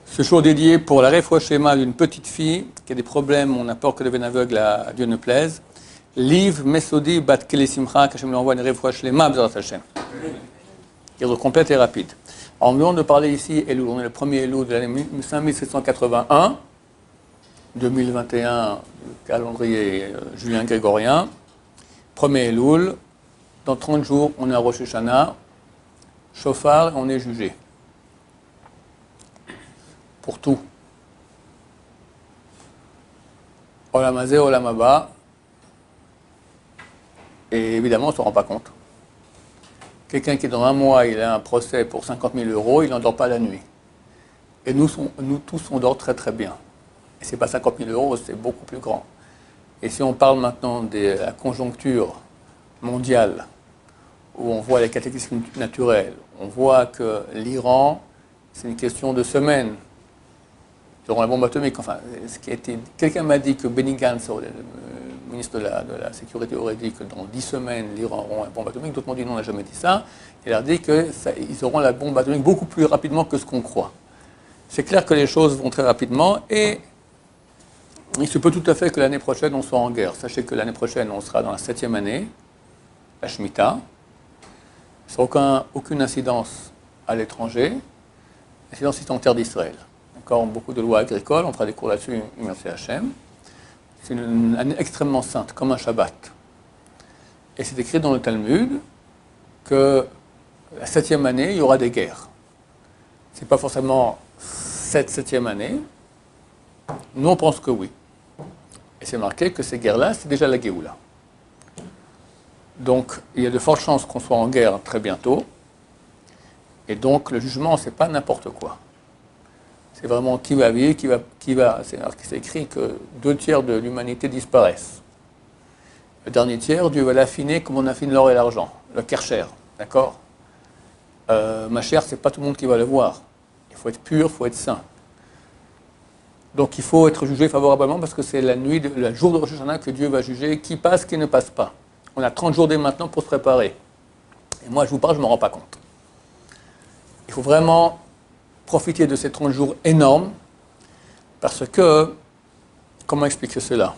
Ce jour dédié pour la réfoua schéma d'une petite fille qui a des problèmes, on n'a peur que devienne aveugle, à Dieu ne plaise. Liv Mesodi Bat Keli Simcha, qu'Hachem lui envoie une réfoua schéma, B'ezrat Hashem. Guerre complète et rapide. Alors, nous venons de parler ici, Elul, on est le premier Elul de l'année 5781, 2021, le calendrier julien grégorien. Premier Elul, dans 30 jours, on est à Rosh Hashanah, Shofar, on est jugé. Pour tout. Olam Hazeh, Olam Haba. Et évidemment, on ne se rend pas compte. Quelqu'un qui, dans un mois, il a un procès pour 50 000 €, il n'endort pas la nuit. Et nous tous, on dort très très bien. Et ce n'est pas 50 000 €, c'est beaucoup plus grand. Et si on parle maintenant de la conjoncture mondiale, où on voit les cataclysmes naturels, on voit que l'Iran, c'est une question de semaines. Ils auront la bombe atomique. Enfin, quelqu'un m'a dit que Benny Gantz, le ministre de la Sécurité, aurait dit que dans 10 semaines, l'Iran aura la bombe atomique. D'autres m'ont dit non, on n'a jamais dit ça. Il a dit qu'ils auront la bombe atomique beaucoup plus rapidement que ce qu'on croit. C'est clair que les choses vont très rapidement et il se peut tout à fait que l'année prochaine, on soit en guerre. Sachez que l'année prochaine, on sera dans la 7e année, la Shemitah, sans aucune incidence à l'étranger. L'incidence est en terre d'Israël. Encore beaucoup de lois agricoles, on fera des cours là-dessus, merci Hachem. C'est une année extrêmement sainte, comme un Shabbat. Et c'est écrit dans le Talmud que la 7e année, il y aura des guerres. Ce n'est pas forcément cette 7e année. Nous, on pense que oui. Et c'est marqué que ces guerres-là, c'est déjà la Géoula. Donc, il y a de fortes chances qu'on soit en guerre très bientôt. Et donc, le jugement, ce n'est pas n'importe quoi. C'est vraiment qui va vivre, qui va. C'est écrit que 2/3 de l'humanité disparaissent. Le dernier tiers, Dieu va l'affiner comme on affine l'or et l'argent, le Kercher, d'accord. Ma chère, c'est pas tout le monde qui va le voir. Il faut être pur, il faut être saint. Donc il faut être jugé favorablement parce que c'est le jour de Rosh Hashanah que Dieu va juger qui passe, qui ne passe pas. On a 30 jours dès maintenant pour se préparer. Et moi, je vous parle, je ne m'en rends pas compte. Il faut vraiment profiter de ces 30 jours énormes, parce que, comment expliquer cela?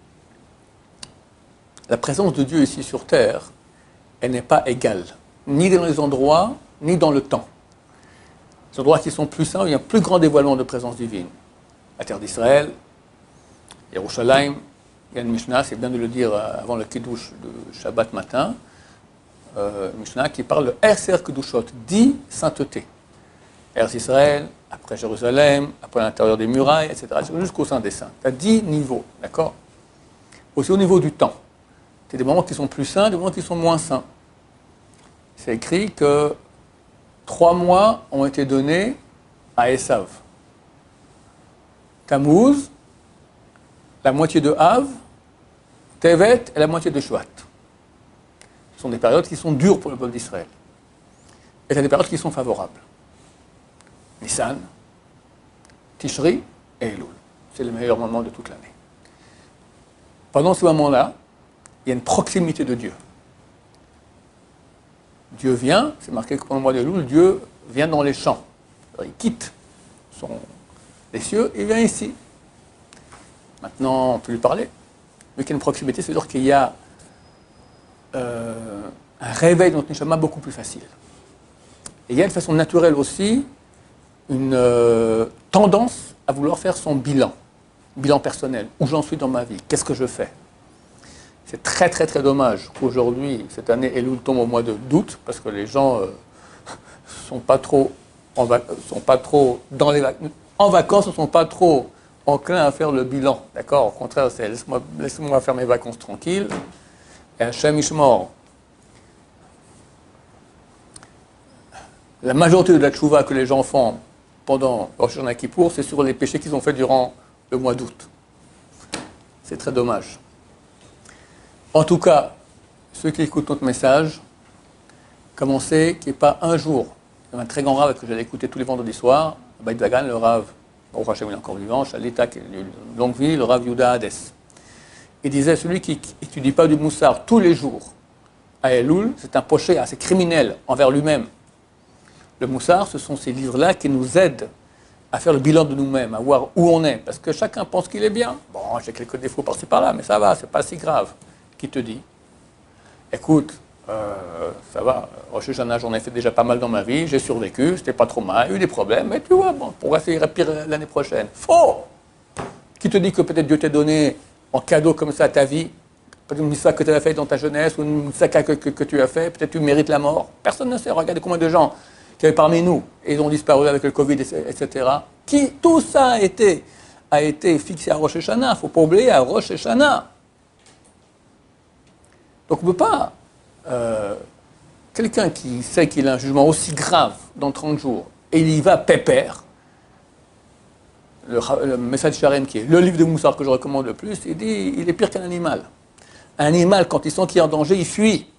La présence de Dieu ici sur Terre, elle n'est pas égale, ni dans les endroits, ni dans le temps. Les endroits qui sont plus saints, il y a un plus grand dévoilement de présence divine. La terre d'Israël, Yerushalayim, il y a une Mishnah, c'est bien de le dire avant le Kiddush de Shabbat matin, Mishnah qui parle de Erser Kedushot, 10 saintetés. Eretz Israël, après Jérusalem, après l'intérieur des murailles, etc. Jusqu'au sein des saints. Tu as 10 niveaux, d'accord? Aussi au niveau du temps. Tu as des moments qui sont plus saints, des moments qui sont moins saints. C'est écrit que 3 mois ont été donnés à Esav. Tammuz, la moitié de Av, Tevet et la moitié de Shvat. Ce sont des périodes qui sont dures pour le peuple d'Israël. Et tu as des périodes qui sont favorables. Nissan, Tishri et Elul. C'est le meilleur moment de toute l'année. Pendant ce moment-là, il y a une proximité de Dieu. Dieu vient, c'est marqué que pendant le mois d'Elul, Dieu vient dans les champs. Alors, il quitte les cieux et vient ici. Maintenant, on peut lui parler. Mais qu'il y a une proximité, c'est-à-dire qu'il y a un réveil dans notre neshama beaucoup plus facile. Et il y a une façon naturelle aussi, une tendance à vouloir faire son bilan personnel. Où j'en suis dans ma vie? Qu'est-ce que je fais? C'est très très très dommage qu'aujourd'hui, cette année, Elul tombe au mois d'août, parce que les gens sont pas trop en vacances, ne sont pas trop enclins à faire le bilan. D'accord? Au contraire, c'est laisse-moi faire mes vacances tranquilles. Et Hachem Ishmor. La majorité de la tchouva que les gens font pendant Rosh Hashanah Kippour, c'est sur les péchés qu'ils ont fait durant le mois d'août. C'est très dommage. En tout cas, ceux qui écoutent notre message, commencez qu'il n'y ait pas un jour. Il y a un très grand rave que j'allais écouter tous les vendredis soirs, Beit Dagan, le rave, bon, Hachem il est encore vivant, Shalita, qui est une longue vie, le rave Yuda Hades. Il disait, celui qui n'étudie pas du Moussar tous les jours à Elul, c'est un péché assez criminel envers lui-même. Le Moussar, ce sont ces livres-là qui nous aident à faire le bilan de nous-mêmes, à voir où on est, parce que chacun pense qu'il est bien. Bon, j'ai quelques défauts par-ci par-là, mais ça va, c'est pas si grave. Qui te dit, écoute, ça va, Rosh Hashanah, j'en ai fait déjà pas mal dans ma vie, j'ai survécu, c'était pas trop mal, eu des problèmes, mais tu vois, bon, pourquoi ça irait pire l'année prochaine? Faux! Qui te dit que peut-être Dieu t'a donné en cadeau comme ça ta vie, peut-être une mitzvah que tu as fait dans ta jeunesse, ou une mitzvah que tu as fait, peut-être tu mérites la mort. Personne ne sait. Regardez combien de gens qui avaient parmi nous, et ils ont disparu avec le Covid, etc. Tout ça a été fixé à Rosh Hashanah. Il ne faut pas oublier à Rosh Hashanah. Donc on ne peut pas... quelqu'un qui sait qu'il a un jugement aussi grave dans 30 jours, et il y va pépère, le Message Sharem, qui est le livre de Moussar que je recommande le plus, il dit il est pire qu'un animal. Un animal, quand il sent qu'il est en danger, il fuit.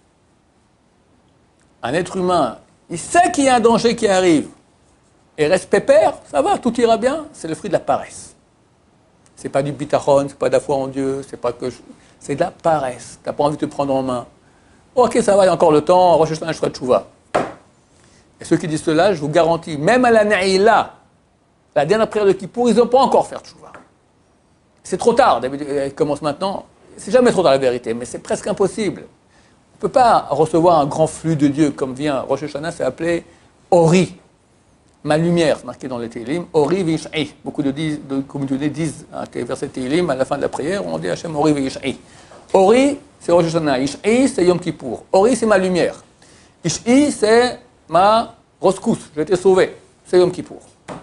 Un être humain, il sait qu'il y a un danger qui arrive, et reste pépère, ça va, tout ira bien, c'est le fruit de la paresse. C'est pas du bitachon, c'est pas de la foi en Dieu, c'est de la paresse. Tu n'as pas envie de te prendre en main. Ok, ça va, il y a encore le temps, Rosh Hashanah, je ferai tchouva. Et ceux qui disent cela, je vous garantis, même à la Naïla, la dernière prière de Kippour, ils n'ont pas encore fait tchouva. C'est trop tard, elle commence maintenant. C'est jamais trop tard la vérité, mais c'est presque impossible. On ne peut pas recevoir un grand flux de Dieu comme vient. Rosh Hashanah, c'est appelé Ori, ma lumière, c'est marqué dans les Tehillim, Ori v'yish'i. Beaucoup de communautés disent, les versets Tehillim, à la fin de la prière, on dit Hachem Ori v'yish'i. Ori, c'est Rosh Hashanah. Ish'i, c'est Yom Kippour. Ori, c'est ma lumière. Ish'i, c'est ma rescousse. J'ai été sauvé. C'est Yom Kippour.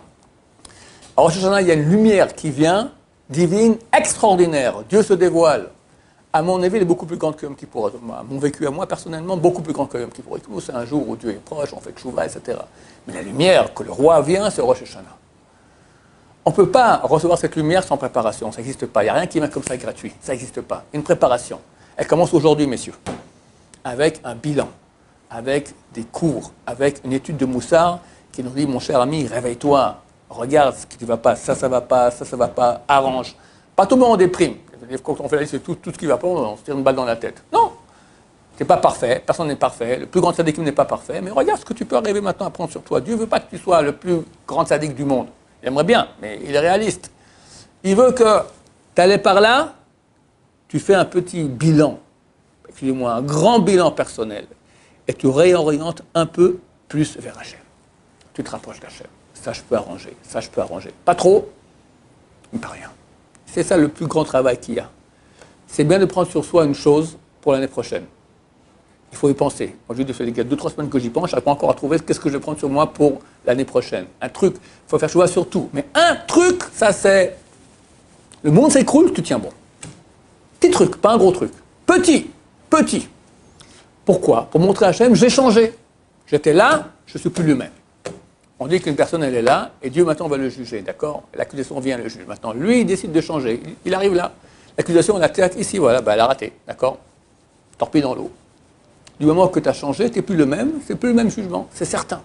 À Rosh Hashanah, il y a une lumière qui vient, divine, extraordinaire. Dieu se dévoile. À mon avis, il est beaucoup plus grand que Yom Kippour. Mon vécu à moi, personnellement, beaucoup plus grand que Yom Kippour. Et tout, c'est un jour où Dieu est proche, on fait tchouva, etc. Mais la lumière, que le roi vient, c'est Rosh Hashanah. On ne peut pas recevoir cette lumière sans préparation. Ça n'existe pas. Il n'y a rien qui vient comme ça gratuit. Ça n'existe pas. Une préparation. Elle commence aujourd'hui, messieurs. Avec un bilan. Avec des cours. Avec une étude de Moussar qui nous dit, mon cher ami, réveille-toi. Regarde ce qui ne va pas. Ça va pas. Ça va pas. Arrange. Pas tout le monde en déprime. Quand on fait la liste de tout ce qui ne va pas, on se tire une balle dans la tête. Non. Tu n'es pas parfait. Personne n'est parfait. Le plus grand sadique n'est pas parfait. Mais regarde ce que tu peux arriver maintenant à prendre sur toi. Dieu ne veut pas que tu sois le plus grand sadique du monde. Il aimerait bien, mais il est réaliste. Il veut que tu allais par là, tu fais un petit bilan, excusez-moi, un grand bilan personnel, et tu réorientes un peu plus vers Hachem. Tu te rapproches d'Hachem. Ça, je peux arranger. Ça, je peux arranger. Pas trop, mais pas rien. C'est ça le plus grand travail qu'il y a. C'est bien de prendre sur soi une chose pour l'année prochaine. Il faut y penser. Moi, je fais 2-3 semaines que j'y pense, je n'arrive pas encore à trouver qu'est-ce que je vais prendre sur moi pour l'année prochaine. Un truc, il faut faire choix sur tout. Mais un truc, ça c'est... Le monde s'écroule, tu tiens bon. Petit truc, pas un gros truc. Petit. Pourquoi? Pour montrer à Hachem, j'ai changé. J'étais là, je ne suis plus le même. On dit qu'une personne, elle est là, et Dieu maintenant va le juger, d'accord? L'accusation vient le juger. Maintenant, lui, il décide de changer. Il arrive là. L'accusation, on attaque ici, voilà, elle a raté, d'accord? Torpille dans l'eau. Du moment que tu as changé, tu n'es plus le même, c'est plus le même jugement, c'est certain.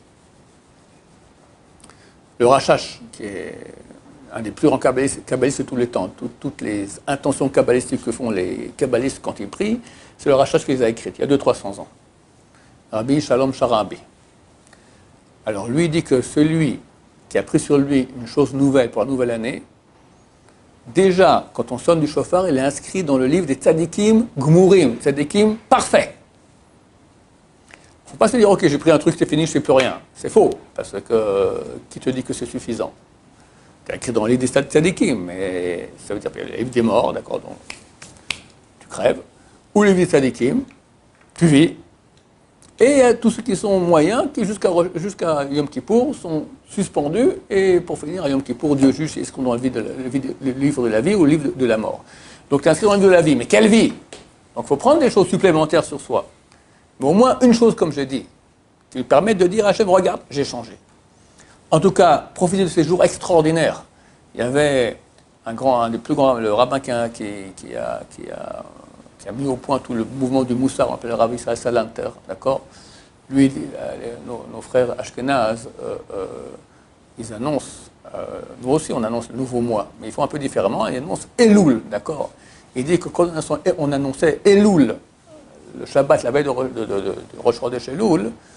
Le Rachash, qui est un des plus grands kabbalistes de tous les temps, toutes les intentions kabbalistiques que font les kabbalistes quand ils prient, c'est le Rachash qui les a écrites, il y a 200-300 ans. Rabbi Shalom Sharabi. Alors lui dit que celui qui a pris sur lui une chose nouvelle pour la nouvelle année, déjà, quand on sonne du shofar, il est inscrit dans le livre des tzadikim gmurim, tzadikim parfaits. Il ne faut pas se dire, ok, j'ai pris un truc, c'est fini, je ne fais plus rien. C'est faux, parce que qui te dit que c'est suffisant? Tu as écrit dans le livre des tzadikim, mais ça veut dire qu'il y a le livre des morts, d'accord, donc tu crèves, ou le livre des tzadikim, tu vis, et il y a tous ceux qui sont moyens, qui jusqu'à Yom Kippour sont suspendus, et pour finir, à Yom Kippour, Dieu juge, est-ce qu'on est dans le livre de la vie ou le livre de la mort? Donc tu es inscrit dans le livre de la vie, mais quelle vie? Donc il faut prendre des choses supplémentaires sur soi. Mais au moins une chose, comme j'ai dit, qui lui permet de dire à Hachem, regarde, j'ai changé. En tout cas, profitez de ces jours extraordinaires. Il y avait un des plus grands, le rabbin qui a mis au point tout le mouvement du Moussar, on appelle le Rav Israël Salanter, d'accord? Lui, nos frères Ashkenaz, ils annoncent, nous aussi on annonce le nouveau mois, mais ils font un peu différemment, ils annoncent Elul, d'accord? Il dit que quand on annonçait Elul, le Shabbat, la veille de Rosh Chodesh Elul,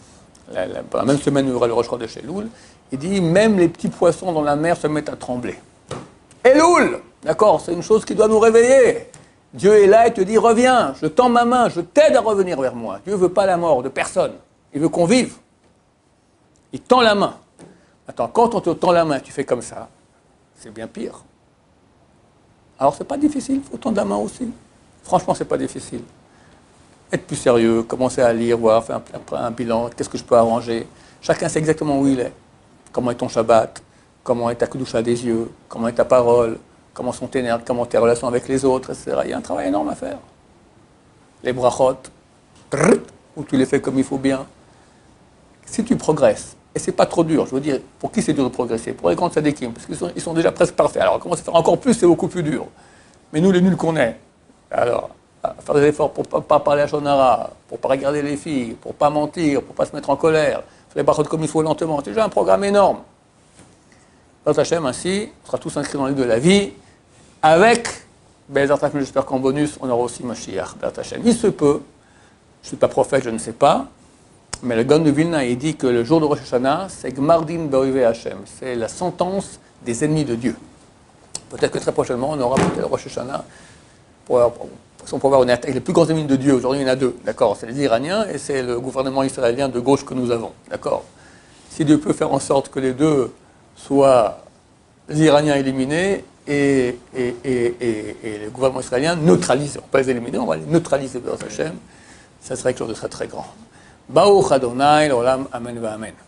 Pendant la même semaine où il y aura le Rosh Chodesh Elul, il dit même les petits poissons dans la mer se mettent à trembler. Elul, d'accord, c'est une chose qui doit nous réveiller. Dieu est là et te dit reviens, je tends ma main, je t'aide à revenir vers moi. Dieu ne veut pas la mort de personne, il veut qu'on vive. Il tend la main. Attends, quand on te tend la main, tu fais comme ça, c'est bien pire. Alors c'est pas difficile, il faut tendre la main aussi. Franchement, c'est pas difficile. Être plus sérieux, commencer à lire, voir, faire un bilan, qu'est-ce que je peux arranger. Chacun sait exactement où il est. Comment est ton Shabbat, comment est ta kedusha des yeux, comment est ta parole, comment sont tes nerfs, comment tes relations avec les autres, etc. Il y a un travail énorme à faire. Les brachot, où tu les fais comme il faut bien. Si tu progresses, et c'est pas trop dur, je veux dire, pour qui c'est dur de progresser? Pour les grands tzadikim, parce qu'ils sont déjà presque parfaits. Alors commencer à faire encore plus, c'est beaucoup plus dur. Mais nous, les nuls qu'on est, alors, faire des efforts pour ne pas parler à Shonara, pour ne pas regarder les filles, pour ne pas mentir, pour ne pas se mettre en colère, faire les brachot comme il faut lentement, c'est déjà un programme énorme. Dans Hachem, ainsi, on sera tous inscrits dans le livre de la vie, avec, j'espère qu'en bonus, on aura aussi Mashiach, Bezrat Hashem. Il se peut, je ne suis pas prophète, je ne sais pas, mais le Gaon de Vilna, il dit que le jour de Rosh Hashanah, c'est Gmardin Be'oivei Hashem, c'est la sentence des ennemis de Dieu. Peut-être que très prochainement, on aura peut-être Rosh Hashanah, si on peut voir, on est avec les plus grands ennemis de Dieu, aujourd'hui il y en a deux, d'accord, c'est les Iraniens et c'est le gouvernement israélien de gauche que nous avons, d'accord. Si Dieu peut faire en sorte que les deux soient les Iraniens éliminés et le gouvernement israélien neutralisé, on ne peut pas les éliminer, on va les neutraliser, Bezrat Hashem, ça serait quelque chose de très très grand. Baruch Adonai l'olam, amen va amen.